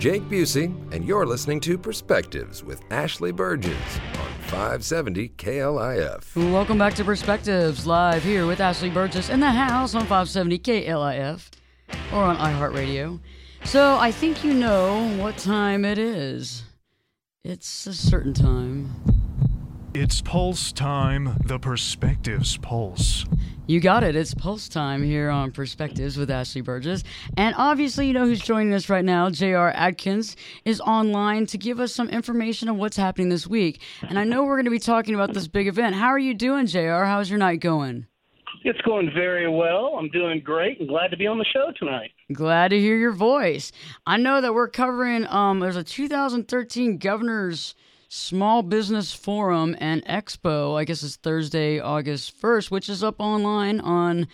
Jake Busey, and you're listening to Perspectives with Ashley Burgess on 570 KLIF. Welcome back to Perspectives, live here with Ashley Burgess in the house on 570 KLIF or on iHeartRadio. So I think you know what time it is. It's a certain time. It's Pulse time, the Perspectives Pulse. You got it. It's Pulse time here on Perspectives with Ashley Burgess. And obviously, you know who's joining us right now. J.R. Adkins is online to give us some information on what's happening this week. And I know we're going to be talking about this big event. How are you doing, J.R.? How's your night going? It's going very well. I'm doing great and glad to be on the show tonight. Glad to hear your voice. I know that we're covering, there's a 2013 Governor's Small Business Forum and Expo. I guess it's Thursday, August 1st, which is up online on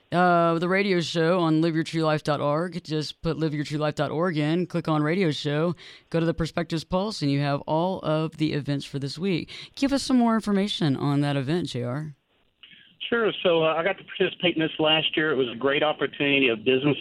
the radio show on liveyourtruelife.org. Just put liveyourtruelife.org in, click on radio show, go to the Perspectives Pulse, and you have all of the events for this week. Give us some more information on that event, JR. Sure. So I got to participate in this last year. It was a great opportunity of businesses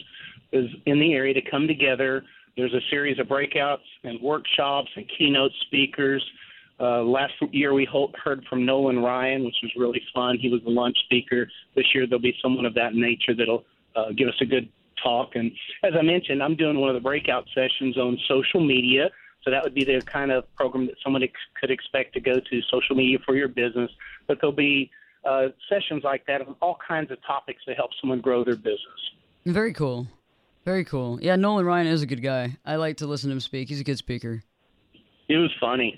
in the area to come together. There's a series of breakouts and workshops and keynote speakers. Last year we heard from Nolan Ryan, which was really fun. He was the lunch speaker. This year there'll be someone of that nature that'll give us a good talk. And as I mentioned, I'm doing one of the breakout sessions on social media. So that would be the kind of program that someone could expect to go to, social media for your business. But there'll be sessions like that on all kinds of topics to help someone grow their business. Very cool. Very cool. Yeah, Nolan Ryan is a good guy. I like to listen to him speak. He's a good speaker. It was funny.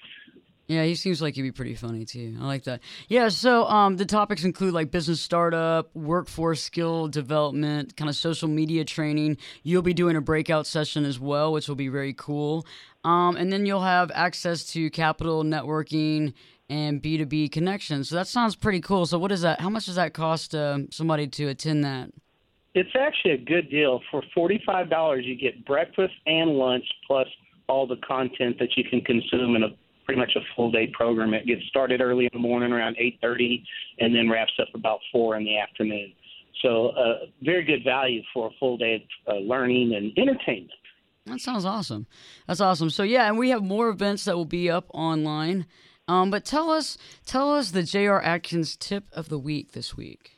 Yeah, he seems like he'd be pretty funny, too. I like that. Yeah, so the topics include, like, business startup, workforce skill development, kind of social media training. You'll be doing a breakout session as well, which will be very cool. And then you'll have access to capital networking and B2B connections. So that sounds pretty cool. So what is that? How much does that cost somebody to attend that? It's actually a good deal. For $45, you get breakfast and lunch plus all the content that you can consume in pretty much a full-day program. It gets started early in the morning around 8:30 and then wraps up about 4 in the afternoon. So very good value for a full day of learning and entertainment. That sounds awesome. That's awesome. So, yeah, and we have more events that will be up online. But tell us the J.R. Adkins tip of the week this week.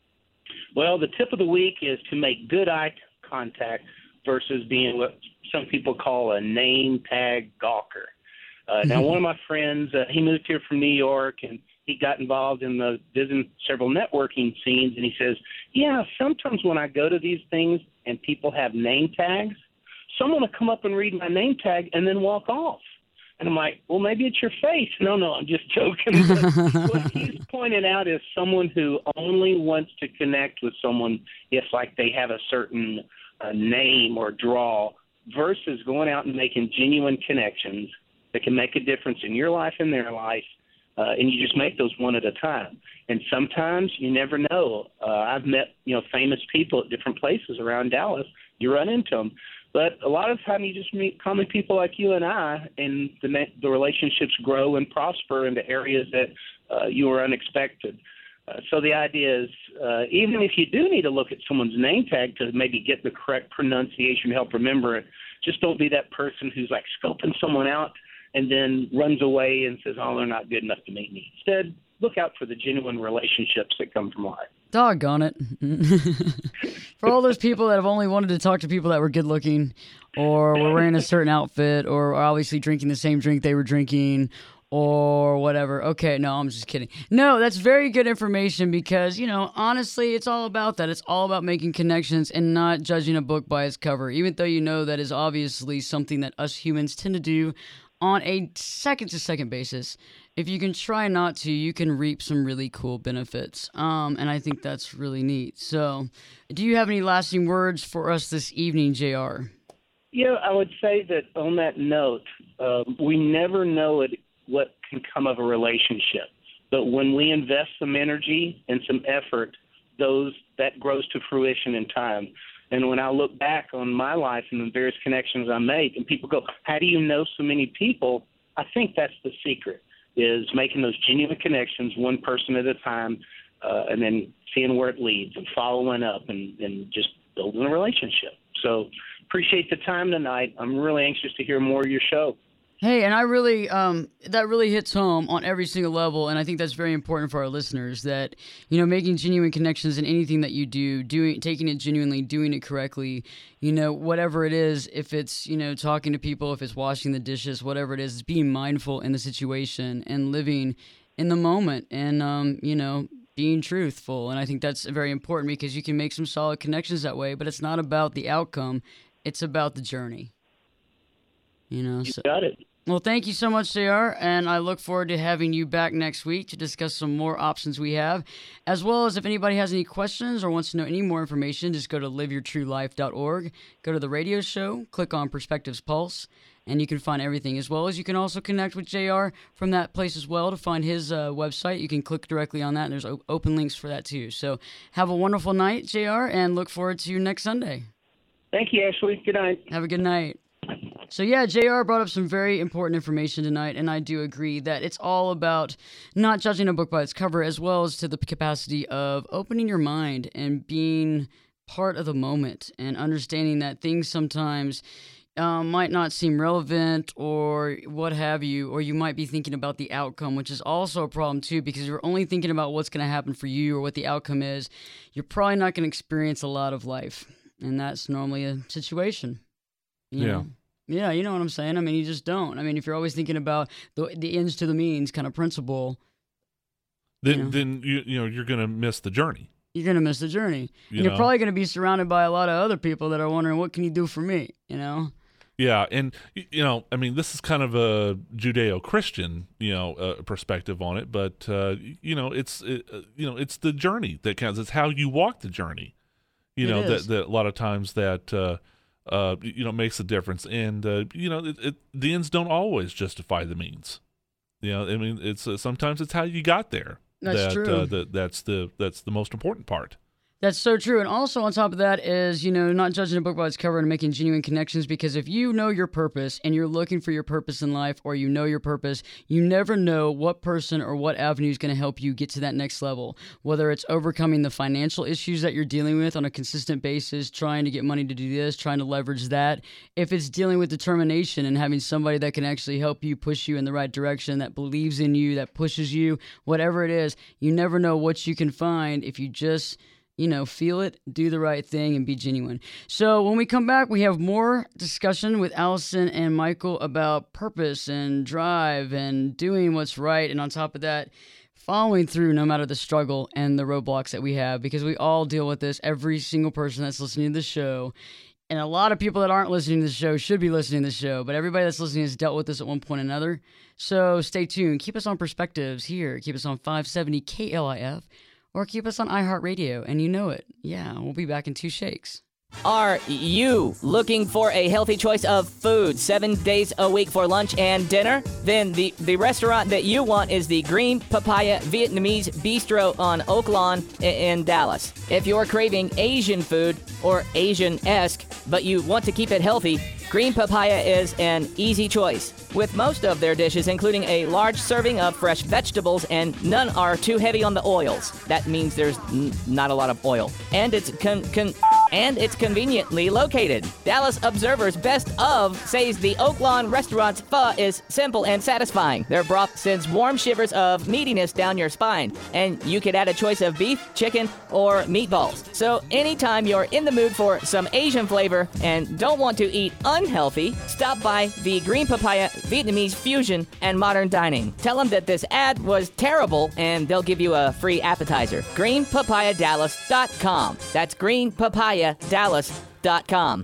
Well, the tip of the week is to make good eye contact versus being what some people call a name tag gawker. Now, one of my friends, he moved here from New York, and he got involved in visiting several networking scenes, and he says, yeah, sometimes when I go to these things and people have name tags, someone will come up and read my name tag and then walk off. And I'm like, well, maybe it's your face. No, I'm just joking. But what he's pointed out is someone who only wants to connect with someone if, like, they have a certain name or draw versus going out and making genuine connections that can make a difference in your life and their life, and you just make those one at a time. And sometimes you never know. I've met, famous people at different places around Dallas. You run into them. But a lot of the time you just meet common people like you and I, and the relationships grow and prosper into areas that you were unexpected. So the idea is, even if you do need to look at someone's name tag to maybe get the correct pronunciation to help remember it, just don't be that person who's like scoping someone out and then runs away and says, oh, they're not good enough to meet me. Instead, look out for the genuine relationships that come from life. Doggone it. For all those people that have only wanted to talk to people that were good looking or were wearing a certain outfit or are obviously drinking the same drink they were drinking or whatever. Okay, no, I'm just kidding. No, that's very good information because, honestly, it's all about that. It's all about making connections and not judging a book by its cover, even though that is obviously something that us humans tend to do on a second-to-second basis. If you can try not to, you can reap some really cool benefits. And I think that's really neat. So do you have any lasting words for us this evening, JR? Yeah, I would say that on that note, we never know what can come of a relationship. But when we invest some energy and some effort, that grows to fruition in time. And when I look back on my life and the various connections I make, and people go, how do you know so many people? I think that's the secret, is making those genuine connections one person at a time, and then seeing where it leads and following up and just building a relationship. So appreciate the time tonight. I'm really anxious to hear more of your show. Hey, and I really, that really hits home on every single level, and I think that's very important for our listeners, that, making genuine connections in anything that you do, taking it genuinely, doing it correctly, whatever it is, if it's, talking to people, if it's washing the dishes, whatever it is, being mindful in the situation and living in the moment and, being truthful. And I think that's very important because you can make some solid connections that way, but it's not about the outcome, it's about the journey. You got it. Well, thank you so much, JR, and I look forward to having you back next week to discuss some more options we have, as well as if anybody has any questions or wants to know any more information, just go to liveyourtruelife.org, go to the radio show, click on Perspectives Pulse, and you can find everything, as well as you can also connect with JR from that place as well to find his website. You can click directly on that, and there's open links for that too. So have a wonderful night, JR, and look forward to you next Sunday. Thank you, Ashley. Good night. Have a good night. So yeah, JR brought up some very important information tonight, and I do agree that it's all about not judging a book by its cover, as well as to the capacity of opening your mind and being part of the moment and understanding that things sometimes might not seem relevant or what have you, or you might be thinking about the outcome, which is also a problem too, because you're only thinking about what's going to happen for you or what the outcome is. You're probably not going to experience a lot of life, and that's normally a situation. Yeah, you know what I'm saying? I mean, you just don't. I mean, if you're always thinking about the ends to the means kind of principle, then you're going to miss the journey. You're going to miss the journey. And you're probably going to be surrounded by a lot of other people that are wondering, what can you do for me, Yeah, and, I mean, this is kind of a Judeo-Christian, perspective on it, but, it's the journey that counts. It's how you walk the journey, that a lot of times that, makes a difference. And, the ends don't always justify the means. I mean, it's sometimes it's how you got there. That's true. That's the most important part. That's so true. And also on top of that is, not judging a book by its cover and making genuine connections, because if you know your purpose and you're looking for your purpose in life, or you know your purpose, you never know what person or what avenue is going to help you get to that next level, whether it's overcoming the financial issues that you're dealing with on a consistent basis, trying to get money to do this, trying to leverage that. If it's dealing with determination and having somebody that can actually help you, push you in the right direction, that believes in you, that pushes you, whatever it is, you never know what you can find if you just feel it, do the right thing, and be genuine. So when we come back, we have more discussion with Allison and Michael about purpose and drive and doing what's right. And on top of that, following through no matter the struggle and the roadblocks that we have, because we all deal with this. Every single person that's listening to the show, and a lot of people that aren't listening to the show should be listening to the show, but everybody that's listening has dealt with this at one point or another. So stay tuned. Keep us on Perspectives here. Keep us on 570 KLIF. Or keep us on iHeartRadio, and you know it. Yeah, we'll be back in 2 shakes. Are you looking for a healthy choice of food 7 days a week for lunch and dinner? Then the restaurant that you want is the Green Papaya Vietnamese Bistro on Oak Lawn in Dallas. If you're craving Asian food or Asian-esque, but you want to keep it healthy, Green Papaya is an easy choice. With most of their dishes including a large serving of fresh vegetables, and none are too heavy on the oils. That means there's not a lot of oil. And it's conveniently located. Dallas Observer's Best Of says the Oak Lawn restaurant's pho is simple and satisfying. Their broth sends warm shivers of meatiness down your spine, and you could add a choice of beef, chicken, or meatballs. So anytime you're in the mood for some Asian flavor and don't want to eat unhealthy, stop by the Green Papaya Vietnamese Fusion and Modern Dining. Tell them that this ad was terrible, and they'll give you a free appetizer. GreenPapayaDallas.com. That's GreenPapayaDallas.com.